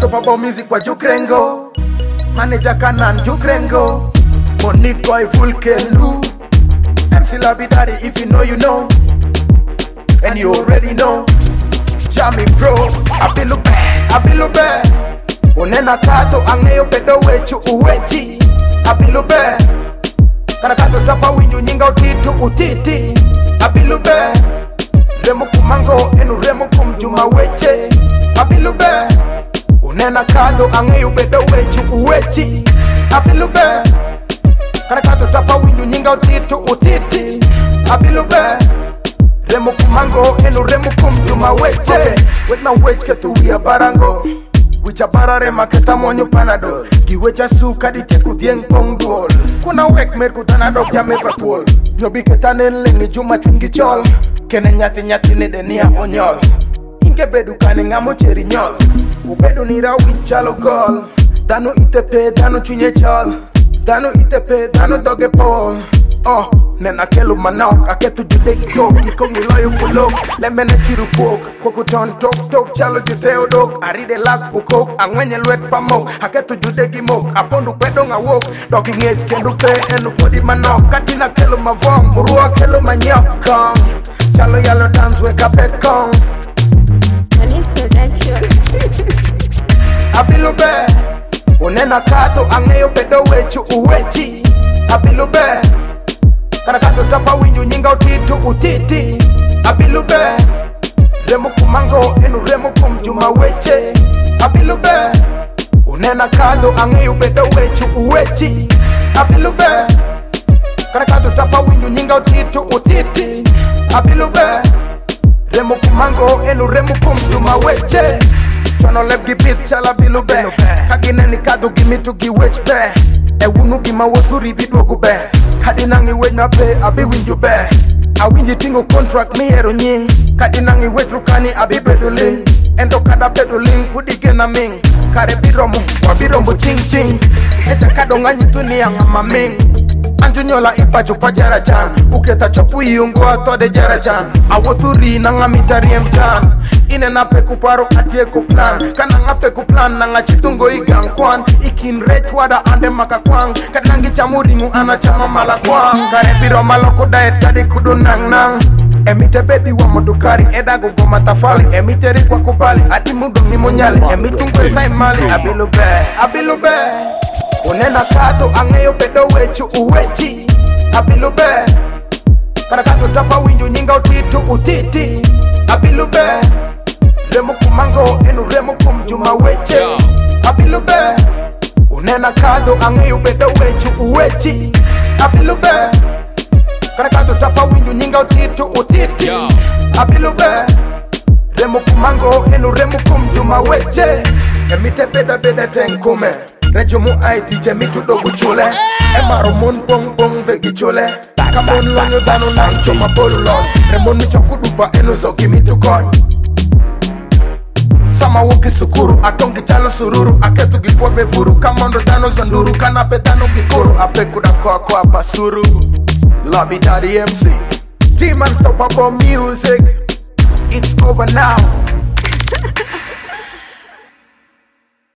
Unstoppable music kwa Jukrengo, Manager Kanan Jukrengo, Monikoy Fulkenu, MC Labidari, if you know you know, and you already know. Jammy Pro, Abilube, Unena Kato Angeyo Bedo Wechu Uwechi, Abilube, Kanakato Tapa Winyu Nyinga Utitu Utiti, Abilube, Remu Kumango Enu Remu Kumjuma Weche, Abilube, Unena Kato Angeyo Bedo Wechu Uwechi, Abilube, Kanakato Tapa Winyu Nyinga Utitu Utiti, Abilube, Remu Kumango Enu Remu Kumjuma Weche. With my weight ketu ya barango, wicha barare maketa monyo panado, giwecha suka di teku dieng pong duol. Kuna wek mer kutana dok ya me patwol, nyobi ketanen lengi juma chungi chol, kene nyati ne denia onyol. Inke bedu kane ngamo cheri nyol, ubedu nira wichalo gol. Dano itepe, dano chunye chol, dano itepe, dano doge pol. Oh, nena kelu manok, aketu judeki kok, iko ngiloyo kulok, lemene chiru pok, kukuton tok, chalo juteo dok, aride lak pukok, angwenye luet pamok, aketu judeki mok, apondu pedo nga wok, doki ngej kendu pe, enu podi manok, katina kelu mavong, murua kelu manyok kong, chalo yalo dance weka pekong. I need protection. Abilube, unena kato angeyo pedo wechu uwechi, Abilube, Kanakato Tapa Winyu Nyinga Utitu Utiti, Abilube, Remu Kumango Enu Remu Kumjuma Weche, Abilube, Unena Kado Angeyo Bedo Wechu Uwechi, Abilube, Kanakato Tapa Winyu Nyinga Utitu Utiti, Abilube, Remu Kumango Enu Remu Kumjuma Weche. Chono lep gipit chala bilube, kagine ni kado gimitu giwech be, ewunu gima woturi bidwogu be. Kadinangi wena pe abi winju be, awinji tingo contract mi ero nying. Kadinangi wetrukani abi beduling, endo kada beduling kudige na ming. Kare biromo, wabirombo ching ching, echa kado nganyi dunia ngama ming. Anjunyola ipacho pa jarachan, uketa chopu iungo atode jarachan. Awoturi na ngamitari mchan, ine na peku paro atie kuplan. Kana nga peku plan na nga chitungo igang kwan. Ikin rech wada ande makakwang, kanangi chamuringu ana chama malakwang. Kare biro maloko daet kadi kudu nang nang. Emite bedi wa modukari, edago goma tafali. Emite rikwa kupali, ati mudong ni monyali. Emitungwe sa imali, abilube. Unena kato angeyo bedo wechu uwechi, Abilube, Kanakato Tapa Winyu Nyinga Utitu Utiti, Abilube, Remu Kumango Enu Remu Kumjuma Weche, Abilube, Unena kato angeyo bedo wechu uwechi, Abilube, Kanakato Tapa Winyu Nyinga Utitu Utiti, Abilube, Remu Kumango Enu Remu Kumjuma Weche. Emite beda tenkume, Rejo mu aiti jemi tudogu chule, Emaro mon pong vegi chule, Kamon lonyo dano nang choma bolu lon, Remon ni chokudupa enu zoki mitu koin. Sama woki sukuru, atongi chalo sururu, Aketu gipwebe vuru, kamondo dano zanduru, Kanape dano gikuru, apekuda kwa basuru. Labidari MC, Team Unstoppable Music, it's over now.